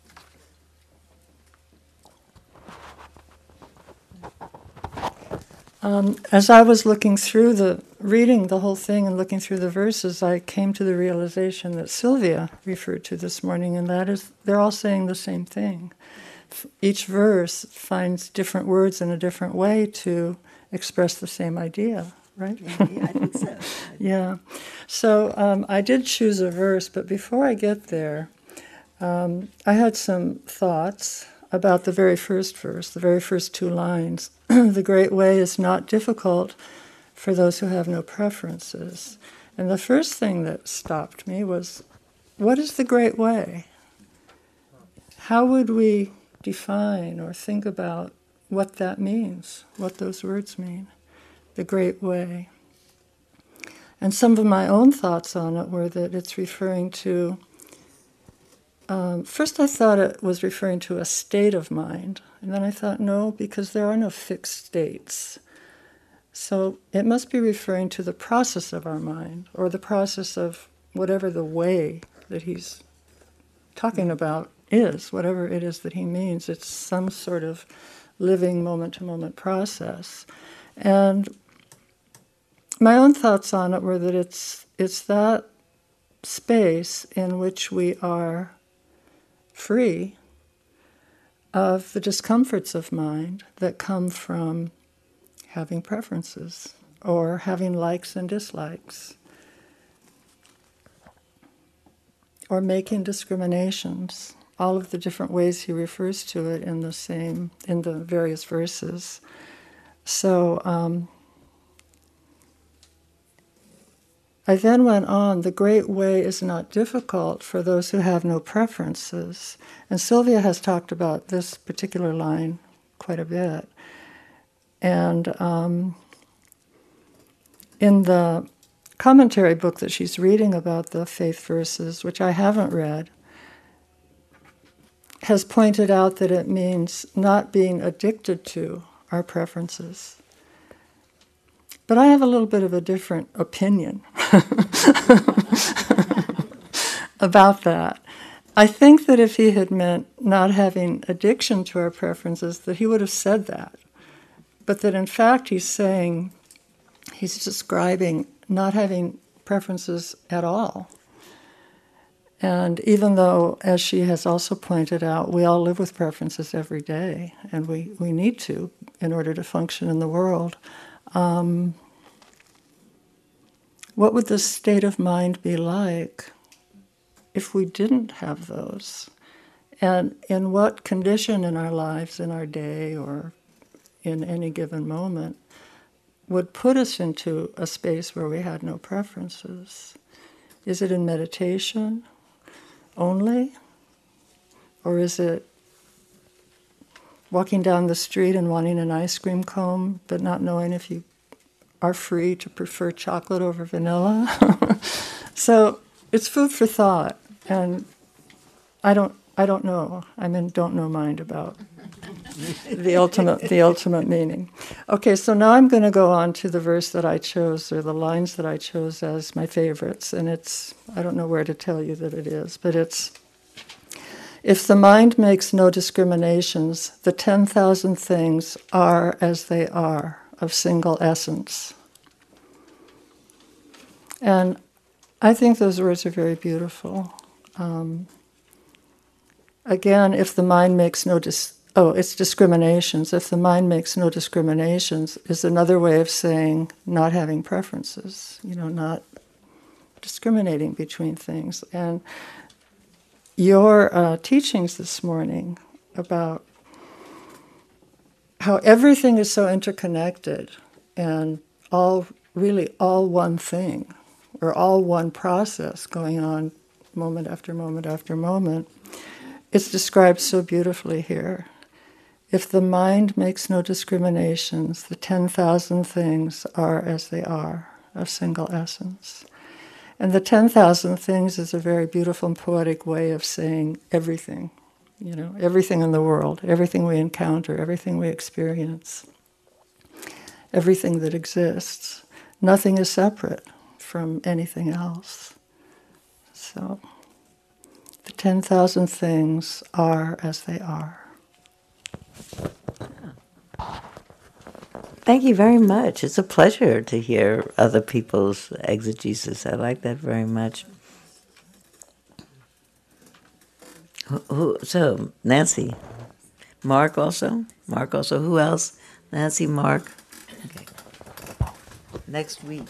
Um, as I was looking through the, reading the whole thing and looking through the verses, I came to the realization that Sylvia referred to this morning, and that is, they're all saying the same thing. Each verse finds different words in a different way to express the same idea, right? Yeah, yeah, I think so. Yeah. So um, I did choose a verse, but before I get there, um, I had some thoughts about the very first verse, the very first two lines. The great way is not difficult for those who have no preferences. And the first thing that stopped me was, what is the great way? How would we define or think about what that means, what those words mean, the great way? And some of my own thoughts on it were that it's referring to, um, first I thought it was referring to a state of mind, and then I thought, no, because there are no fixed states. So it must be referring to the process of our mind, or the process of whatever the way that he's talking about is, whatever it is that he means. It's some sort of living moment-to-moment process. And my own thoughts on it were that it's it's that space in which we are free of the discomforts of mind that come from having preferences or having likes and dislikes or making discriminations, all of the different ways he refers to it in the same, in the various verses. So um, I then went on, the great way is not difficult for those who have no preferences. And Sylvia has talked about this particular line quite a bit. And um, in the commentary book that she's reading about the faith verses, which I haven't read, has pointed out that it means not being addicted to our preferences. But I have a little bit of a different opinion about that. I think that if he had meant not having addiction to our preferences, that he would have said that. But that in fact he's saying, he's describing not having preferences at all. And even though, as she has also pointed out, we all live with preferences every day, and we, we need to in order to function in the world, um, what would the state of mind be like if we didn't have those? And in what condition in our lives, in our day, or in any given moment, would put us into a space where we had no preferences? Is it in meditation only? Or is it walking down the street and wanting an ice cream cone, but not knowing if you are free to prefer chocolate over vanilla? So it's food for thought. And I don't I don't know. I'm in don't know mind about the ultimate the ultimate meaning. Okay, so now I'm going to go on to the verse that I chose, or the lines that I chose as my favorites, and it's, I don't know where to tell you that it is, but it's, if the mind makes no discriminations, the ten thousand things are as they are, of single essence. And I think those words are very beautiful. Um, again, if the mind makes no dis- oh, it's discriminations. If the mind makes no discriminations is another way of saying not having preferences, you know, not discriminating between things. And your uh, teachings this morning about how everything is so interconnected and all really all one thing, or all one process going on moment after moment after moment, it's described so beautifully here. If the mind makes no discriminations, the ten thousand things are as they are, of single essence. And the ten thousand things is a very beautiful and poetic way of saying everything, you know, everything in the world, everything we encounter, everything we experience, everything that exists. Nothing is separate from anything else. So, the ten thousand things are as they are. Thank you very much. It's a pleasure to hear other people's exegesis. I like that very much. Who, who, so, Nancy. Mark also? Mark also. Who else? Nancy, Mark. Okay. Next week.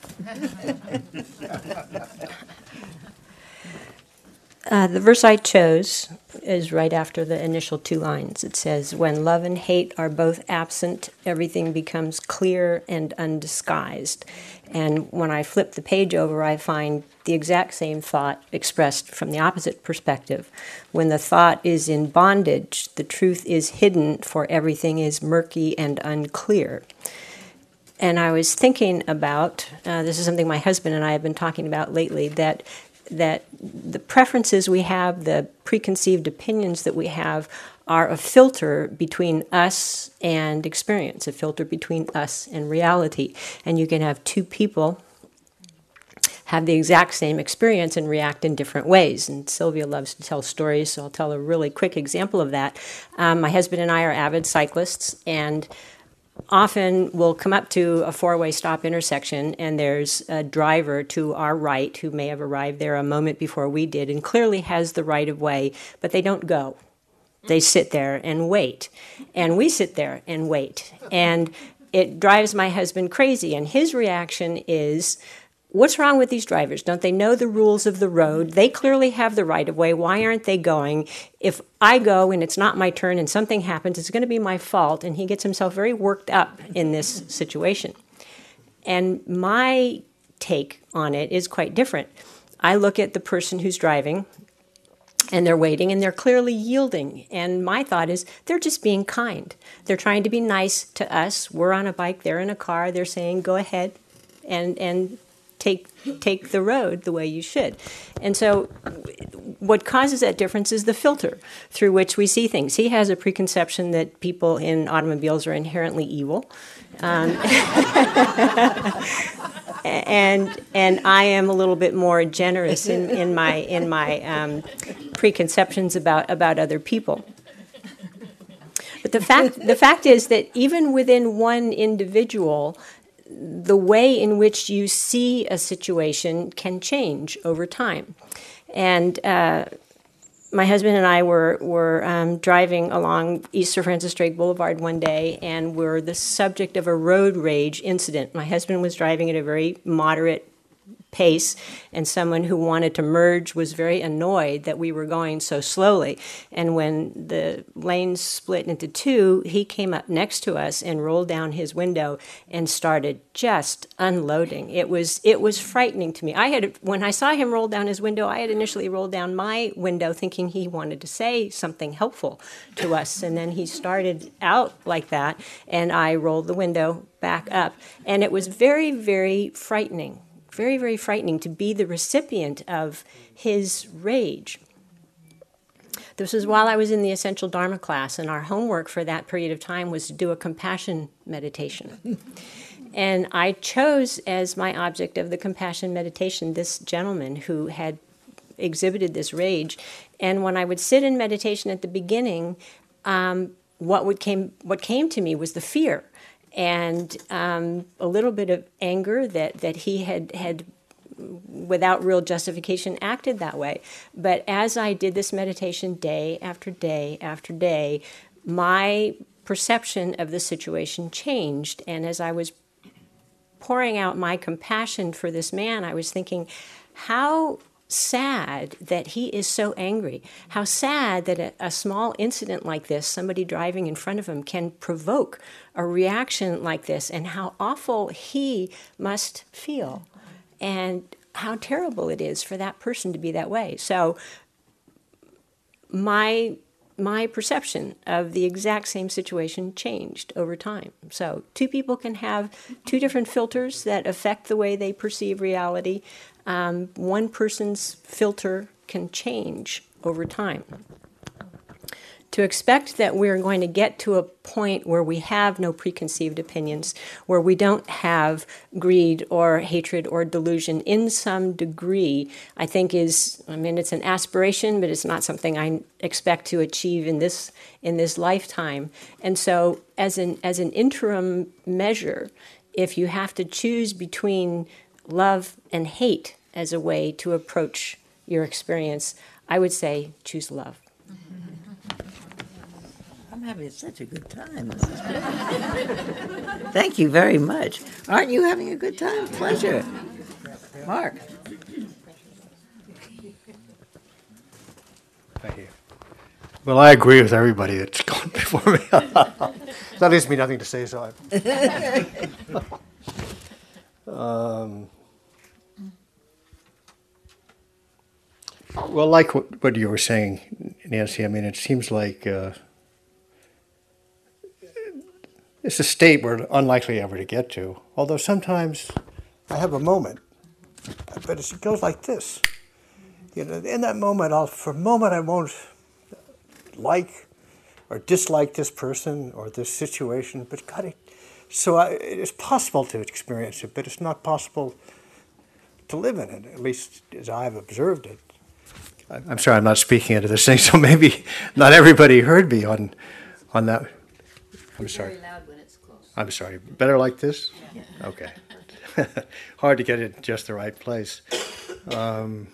Uh, the verse I chose is right after the initial two lines. It says, when love and hate are both absent, everything becomes clear and undisguised. And when I flip the page over, I find the exact same thought expressed from the opposite perspective. When the thought is in bondage, the truth is hidden, for everything is murky and unclear. And I was thinking about, uh, this is something my husband and I have been talking about lately, that that the preferences we have, the preconceived opinions that we have, are a filter between us and experience, a filter between us and reality. And you can have two people have the exact same experience and react in different ways. And Sylvia loves to tell stories, so I'll tell a really quick example of that. Um, my husband and I are avid cyclists, and often we'll come up to a four-way stop intersection, and there's a driver to our right who may have arrived there a moment before we did and clearly has the right of way, but they don't go. They sit there and wait. And we sit there and wait. And it drives my husband crazy. And his reaction is, what's wrong with these drivers? Don't they know the rules of the road? They clearly have the right of way. Why aren't they going? If I go and it's not my turn and something happens, it's going to be my fault. And he gets himself very worked up in this situation. And my take on it is quite different. I look at the person who's driving, and they're waiting, and they're clearly yielding. And my thought is, they're just being kind. They're trying to be nice to us. We're on a bike, they're in a car. They're saying, go ahead and and take take the road the way you should. And so what causes that difference is the filter through which we see things. He has a preconception that people in automobiles are inherently evil. Um, and and I am a little bit more generous in, in my in my um, preconceptions about, about other people. But the fact the fact is that even within one individual, the way in which you see a situation can change over time. And uh, my husband and I were, were um, driving along East Sir Francis Drake Boulevard one day, and were the subject of a road rage incident. My husband was driving at a very moderate pace, and someone who wanted to merge was very annoyed that we were going so slowly. And when the lanes split into two, he came up next to us and rolled down his window and started just unloading. It was it was frightening to me. I had when I saw him roll down his window, I had initially rolled down my window thinking he wanted to say something helpful to us, and then he started out like that, and I rolled the window back up, and it was very, very frightening. Very, very frightening to be the recipient of his rage. This was while I was in the Essential Dharma class, and our homework for that period of time was to do a compassion meditation. And I chose as my object of the compassion meditation this gentleman who had exhibited this rage. And when I would sit in meditation at the beginning, um, what would came what came to me was the fear and um, a little bit of anger that that he had had without real justification acted that way. But as I did this meditation day after day after day, my perception of the situation changed. And as I was pouring out my compassion for this man, I was thinking, how sad that he is so angry. How sad that a, a small incident like this, somebody driving in front of him, can provoke a reaction like this, and how awful he must feel, and how terrible it is for that person to be that way. So my my perception of the exact same situation changed over time. So two people can have two different filters that affect the way they perceive reality. Um, one person's filter can change over time. To expect that we're going to get to a point where we have no preconceived opinions, where we don't have greed or hatred or delusion in some degree, I think is, I mean, it's an aspiration, but it's not something I expect to achieve in this in this lifetime. And so as an as an interim measure, if you have to choose between love and hate as a way to approach your experience, I would say choose love. I'm having such a good time. This is great. Thank you very much. Aren't you having a good time? Pleasure. Mark. Thank you. Well, I agree with everybody that's gone before me. That leaves me nothing to say, so I... um, well, like what, what you were saying, Nancy, I mean, it seems like uh, it's a state we're unlikely ever to get to. Although sometimes I have a moment, but it goes like this. You know, in that moment, I'll, for a moment, I won't like or dislike this person or this situation, but God, it, so I, it's possible to experience it, but it's not possible to live in it, at least as I've observed it. I'm sorry, I'm not speaking into this thing, so maybe not everybody heard me on on that. I'm sorry. Very loud when it's close. I'm sorry. Better like this? Yeah. Okay. Hard to get it in just the right place. Um,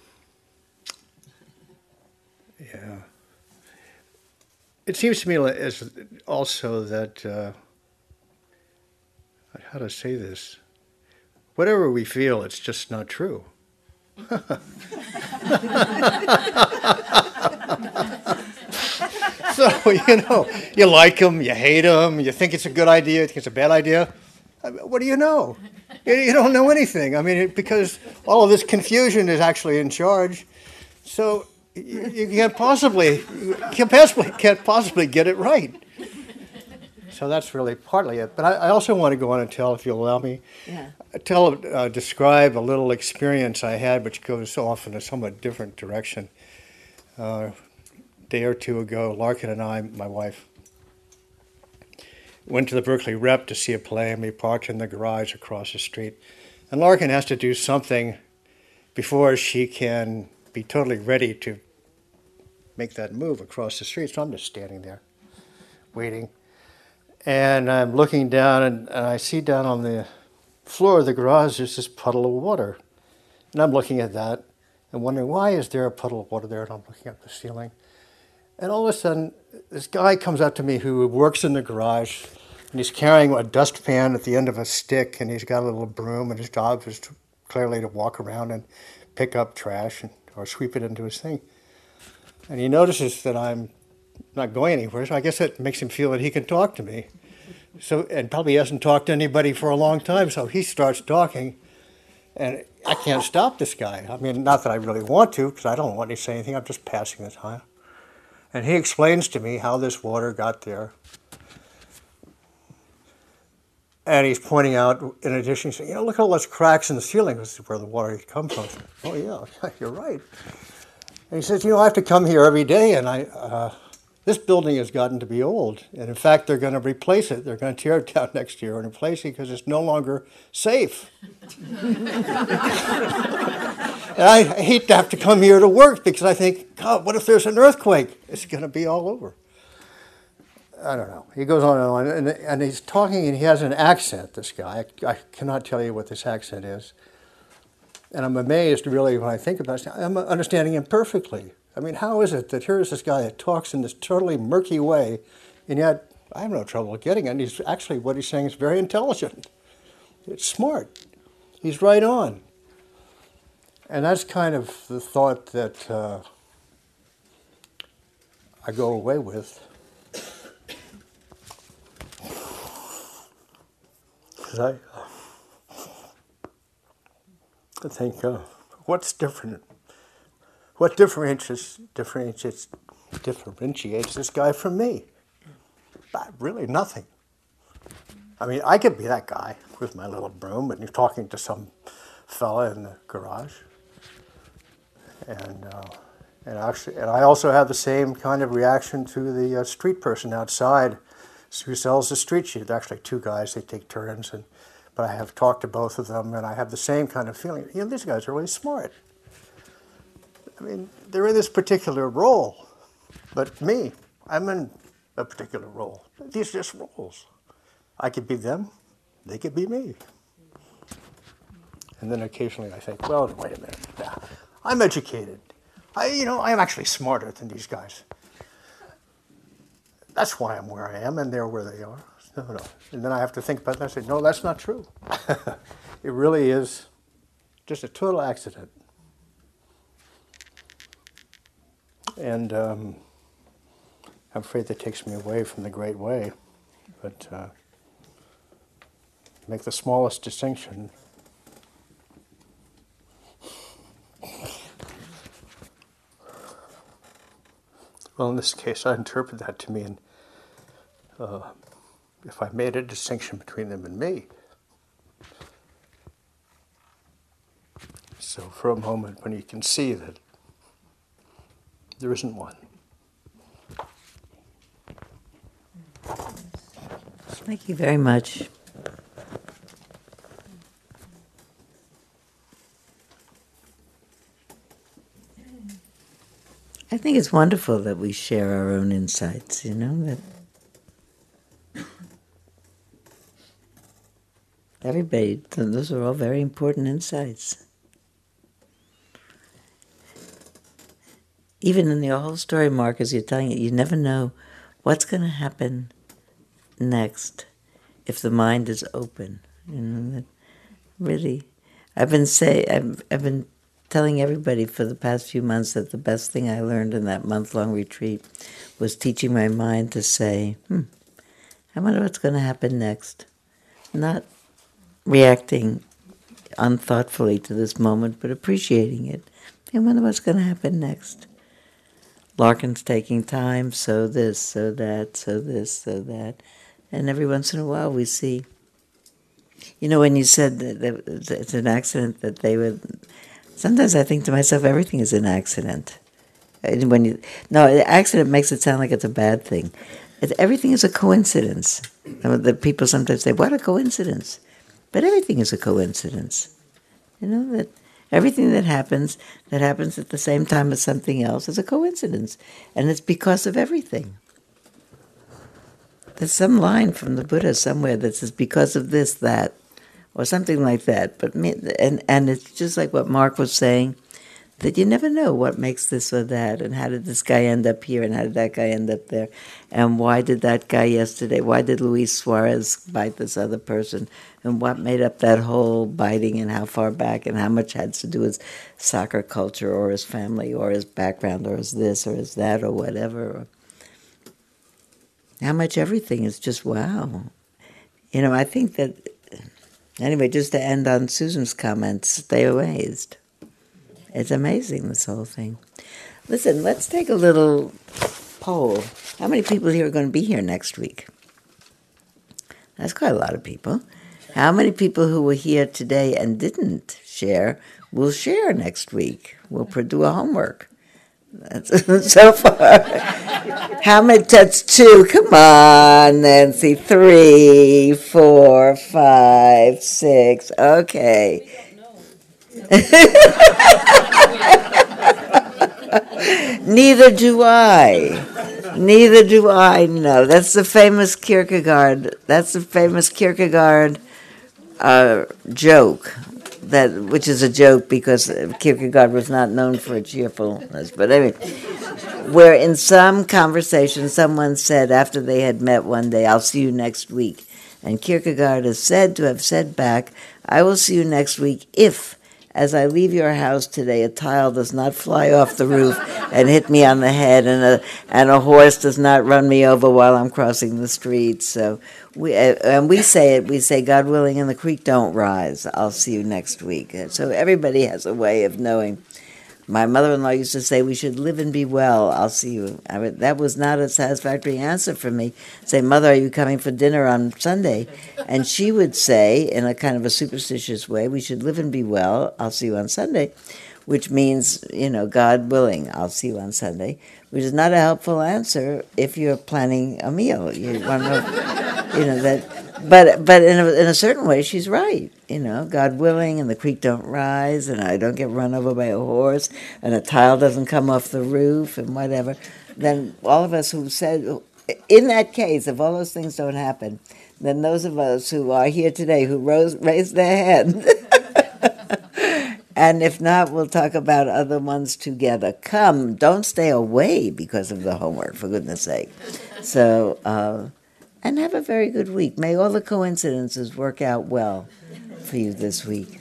yeah. It seems to me as also that, uh, how to say this, whatever we feel, it's just not true. So, you know, you like them, you hate them, you think it's a good idea, you think it's a bad idea. I mean, what do you know? You, you don't know anything. I mean, it, because all of this confusion is actually in charge. So you, you can't possibly, you can't possibly, can't possibly get it right. So that's really partly it. But I, I also want to go on and tell, if you'll allow me, Yeah. tell, uh, describe a little experience I had, which goes off in a somewhat different direction. Uh, a day or two ago, Larkin and I, my wife, went to the Berkeley Rep to see a play, and we parked in the garage across the street. And Larkin has to do something before she can be totally ready to make that move across the street. So I'm just standing there, waiting. And I'm looking down, and, and I see down on the floor of the garage there's this puddle of water. And I'm looking at that and wondering, why is there a puddle of water there? And I'm looking at the ceiling. And all of a sudden, this guy comes up to me who works in the garage, and he's carrying a dustpan at the end of a stick, and he's got a little broom, and his job is to, clearly to walk around and pick up trash and, or sweep it into his thing. And he notices that I'm not going anywhere, so I guess that makes him feel that he can talk to me. So, and probably hasn't talked to anybody for a long time, so he starts talking, and I can't stop this guy. I mean, not that I really want to, because I don't want to say anything, I'm just passing the time. And he explains to me how this water got there. And he's pointing out, in addition, he's saying, you know, look at all those cracks in the ceiling. This is where the water had come from. Oh, yeah, you're right. And he says, you know, I have to come here every day, and I, uh, this building has gotten to be old. And in fact, they're going to replace it. They're going to tear it down next year and replace it because it's no longer safe. And I hate to have to come here to work because I think, God, what if there's an earthquake? It's going to be all over. I don't know. He goes on and on, and, and he's talking, and he has an accent, this guy. I, I cannot tell you what this accent is. And I'm amazed, really, when I think about it. I'm understanding him perfectly. I mean, how is it that here's this guy that talks in this totally murky way, and yet I have no trouble getting it. And he's actually, what he's saying is very intelligent. It's smart. He's right on. And that's kind of the thought that uh, I go away with. Because I, I think, uh, what's different? What differentiates, differentiates, differentiates this guy from me? But really nothing. I mean, I could be that guy with my little broom and you're talking to some fella in the garage. And uh, and actually, and I also have the same kind of reaction to the uh, street person outside who sells the street sheet. They're actually two guys; they take turns. And but I have talked to both of them, and I have the same kind of feeling. You know, these guys are really smart. I mean, they're in this particular role, but me, I'm in a particular role. These are just roles. I could be them; they could be me. And then occasionally I think, well, wait a minute. Nah. I'm educated. I, you know, I'm actually smarter than these guys. That's why I'm where I am, and they're where they are. No, no. And then I have to think about that. I say, no, that's not true. It really is just a total accident. And um, I'm afraid that takes me away from the great way. But uh, make the smallest distinction. Well, in this case, I interpret that to mean uh, if I made a distinction between them and me. So for a moment, when you can see that there isn't one. Thank you very much. I think it's wonderful that we share our own insights, you know, that everybody, those are all very important insights. Even in the whole story, Mark, as you're telling it, you never know what's going to happen next if the mind is open. You know, that really, I've been say, I've, I've been telling everybody for the past few months that the best thing I learned in that month-long retreat was teaching my mind to say, hmm, I wonder what's going to happen next. Not reacting unthoughtfully to this moment, but appreciating it. I wonder what's going to happen next. Larkin's taking time, so this, so that, so this, so that. And every once in a while we see, you know, when you said that it's an accident that they would, sometimes I think to myself, everything is an accident. And when you, no, an accident makes it sound like it's a bad thing. It, everything is a coincidence. The people sometimes say, what a coincidence. But everything is a coincidence. You know, that everything that happens, that happens at the same time as something else, is a coincidence. And it's because of everything. There's some line from the Buddha somewhere that says, because of this, that, or something like that. But me, and, and it's just like what Mark was saying, that you never know what makes this or that, and how did this guy end up here, and how did that guy end up there, and why did that guy yesterday, why did Luis Suarez bite this other person, and what made up that whole biting, and how far back, and how much had to do with soccer culture, or his family, or his background, or his this, or his that, or whatever. Or how much everything is just wow. You know, I think that, anyway, just to end on Susan's comments, stay amazed. It's amazing, this whole thing. Listen, let's take a little poll. How many people here are going to be here next week? That's quite a lot of people. How many people who were here today and didn't share will share next week? We'll do a homework. That's so far. How many? That's two. Come on, Nancy. Three, four, five, six. Okay. Neither do I. Neither do I know. That's the famous Kierkegaard. That's the famous Kierkegaard uh, joke. That which is a joke because Kierkegaard was not known for cheerfulness. But anyway, where in some conversation someone said after they had met one day, "I'll see you next week," and Kierkegaard is said to have said back, "I will see you next week if, as I leave your house today, a tile does not fly off the roof and hit me on the head, and a and a horse does not run me over while I'm crossing the street." So we uh, and we say it. We say, "God willing, and the creek don't rise. I'll see you next week." So everybody has a way of knowing. My mother-in-law used to say, "We should live and be well. I'll see you." I mean, that was not a satisfactory answer for me. Say, "Mother, are you coming for dinner on Sunday?" And she would say, in a kind of a superstitious way, "We should live and be well. I'll see you on Sunday," which means, you know, God willing, I'll see you on Sunday, which is not a helpful answer if you're planning a meal. You want to know, you know that. But but in a, in a certain way, she's right. You know, God willing, and the creek don't rise, and I don't get run over by a horse, and a tile doesn't come off the roof, and whatever. Then all of us who said, in that case, if all those things don't happen, then those of us who are here today who rose, raised their hand, and if not, we'll talk about other ones together. Come, don't stay away because of the homework, for goodness sake. So. Uh, And have a very good week. May all the coincidences work out well for you this week.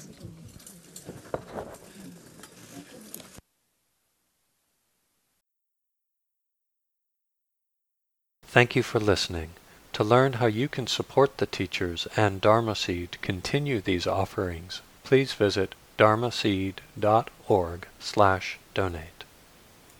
Thank you for listening. To learn how you can support the teachers and Dharma Seed continue these offerings, please visit dharmaseed dot org slash donate.